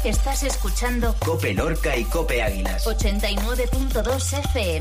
Estás escuchando COPE Lorca y COPE Águilas. 89.2 FM.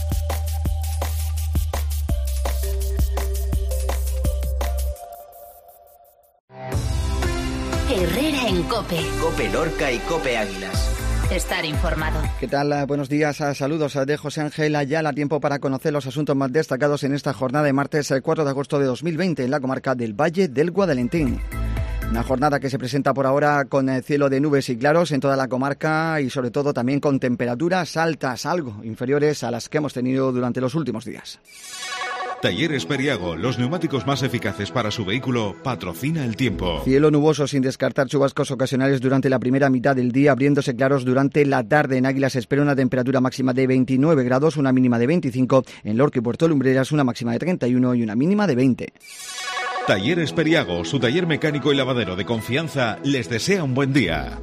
Herrera en COPE. COPE Lorca y COPE Águilas. Estar informado. ¿Qué tal? Buenos días. Saludos de José Ángel Ayala. Tiempo para conocer los asuntos más destacados en esta jornada de martes 4 de agosto de 2020 en la comarca del Valle del Guadalentín. Una jornada que se presenta por ahora con cielo de nubes y claros en toda la comarca y sobre todo también con temperaturas altas, algo inferiores a las que hemos tenido durante los últimos días. Talleres Periago, los neumáticos más eficaces para su vehículo, patrocina el tiempo. Cielo nuboso sin descartar chubascos ocasionales durante la primera mitad del día, abriéndose claros durante la tarde. En Águilas se espera una temperatura máxima de 29 grados, una mínima de 25. En Lorca y Puerto Lumbreras una máxima de 31 y una mínima de 20. Talleres Periago, su taller mecánico y lavadero de confianza, les desea un buen día.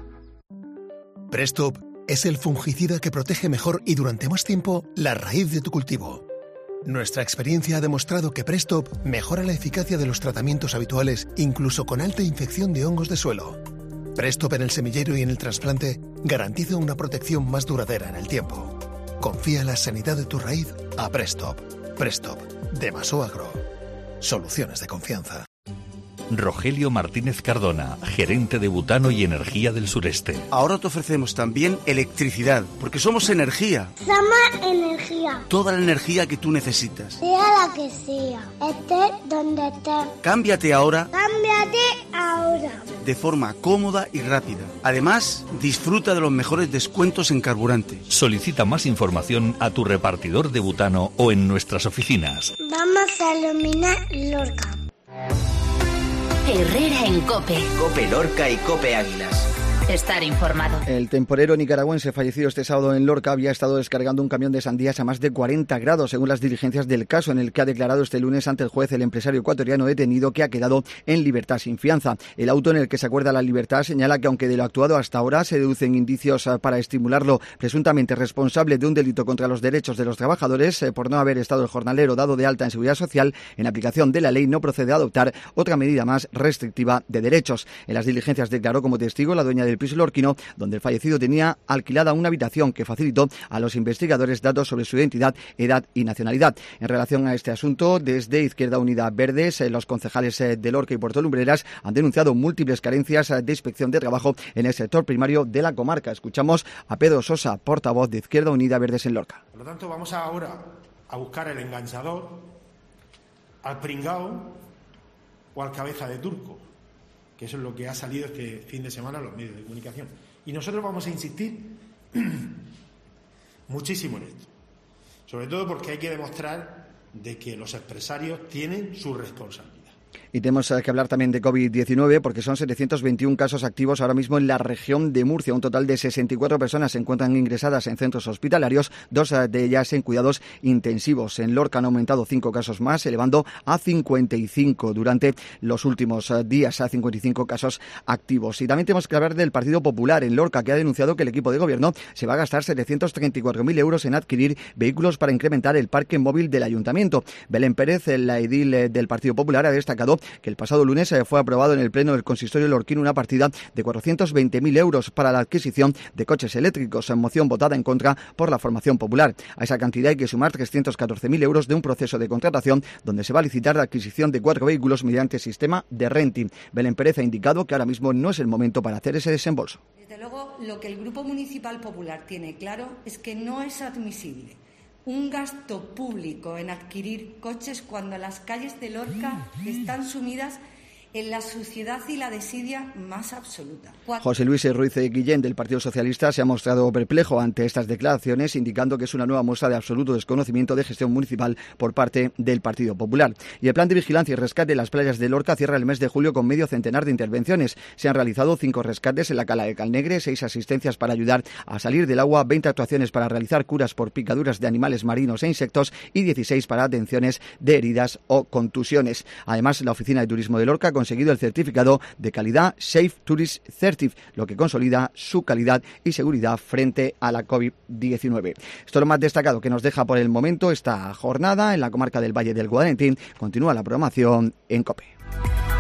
Prestop es el fungicida que protege mejor y durante más tiempo la raíz de tu cultivo. Nuestra experiencia ha demostrado que Prestop mejora la eficacia de los tratamientos habituales, incluso con alta infección de hongos de suelo. Prestop en el semillero y en el trasplante garantiza una protección más duradera en el tiempo. Confía en la sanidad de tu raíz a Prestop. Prestop, de Maso Agro. Soluciones de confianza. Rogelio Martínez Cardona, gerente de Butano y Energía del Sureste. Ahora te ofrecemos también electricidad, porque somos energía. Somos energía. Toda la energía que tú necesitas. Sea la que sea, esté donde esté. Cámbiate ahora. Cámbiate ahora. De forma cómoda y rápida. Además, disfruta de los mejores descuentos en carburante. Solicita más información a tu repartidor de butano o en nuestras oficinas. Vamos a iluminar Lorca. Herrera en COPE. COPE Lorca y COPE Águilas. Estar informado. El temporero nicaragüense fallecido este sábado en Lorca había estado descargando un camión de sandías a más de 40 grados, según las diligencias del caso, en el que ha declarado este lunes ante el juez el empresario ecuatoriano detenido, que ha quedado en libertad sin fianza. El auto en el que se acuerda la libertad señala que, aunque de lo actuado hasta ahora se deducen indicios para estimularlo presuntamente responsable de un delito contra los derechos de los trabajadores por no haber estado el jornalero dado de alta en Seguridad Social, en aplicación de la ley no procede a adoptar otra medida más restrictiva de derechos. En las diligencias declaró como testigo la dueña del piso lorquino, donde el fallecido tenía alquilada una habitación, que facilitó a los investigadores datos sobre su identidad, edad y nacionalidad. En relación a este asunto, desde Izquierda Unida Verdes, los concejales de Lorca y Puerto Lumbreras han denunciado múltiples carencias de inspección de trabajo en el sector primario de la comarca. Escuchamos a Pedro Sosa, portavoz de Izquierda Unida Verdes en Lorca. Por lo tanto, vamos ahora a buscar el enganchador, al pringao o al cabeza de turco, que eso es lo que ha salido este fin de semana en los medios de comunicación. Y nosotros vamos a insistir muchísimo en esto, sobre todo porque hay que demostrar de que los empresarios tienen su responsabilidad. Y tenemos que hablar también de COVID-19, porque son 721 casos activos ahora mismo en la región de Murcia. Un total de 64 personas se encuentran ingresadas en centros hospitalarios, 2 de ellas en cuidados intensivos. En Lorca han aumentado 5 casos más, elevando a 55 durante los últimos días, a 55 casos activos. Y también tenemos que hablar del Partido Popular en Lorca, que ha denunciado que el equipo de gobierno se va a gastar 734.000 euros en adquirir vehículos para incrementar el parque móvil del ayuntamiento. Belén Pérez, la edil del Partido Popular, ha destacado que el pasado lunes fue aprobado en el Pleno del Consistorio lorquino una partida de 420.000 euros para la adquisición de coches eléctricos, en moción votada en contra por la formación popular. A esa cantidad hay que sumar 314.000 euros de un proceso de contratación donde se va a licitar la adquisición de 4 vehículos mediante sistema de renting. Belén Pérez ha indicado que ahora mismo no es el momento para hacer ese desembolso. Desde luego, lo que el Grupo Municipal Popular tiene claro es que no es admisible un gasto público en adquirir coches cuando las calles de Lorca están sumidas en la suciedad y la desidia más absoluta. José Luis Ruiz Guillén, del Partido Socialista, se ha mostrado perplejo ante estas declaraciones, indicando que es una nueva muestra de absoluto desconocimiento de gestión municipal por parte del Partido Popular. Y el plan de vigilancia y rescate de las playas de Lorca cierra el mes de julio con medio centenar de intervenciones. Se han realizado 5 rescates en la cala de Calnegre, 6 asistencias para ayudar a salir del agua, 20 actuaciones para realizar curas por picaduras de animales marinos e insectos y 16 para atenciones de heridas o contusiones. Además, la Oficina de Turismo de Lorca ha conseguido el certificado de calidad Safe Tourist Certif, lo que consolida su calidad y seguridad frente a la COVID-19. Esto es lo más destacado que nos deja por el momento esta jornada en la comarca del Valle del Guadalentín. Continúa la programación en COPE.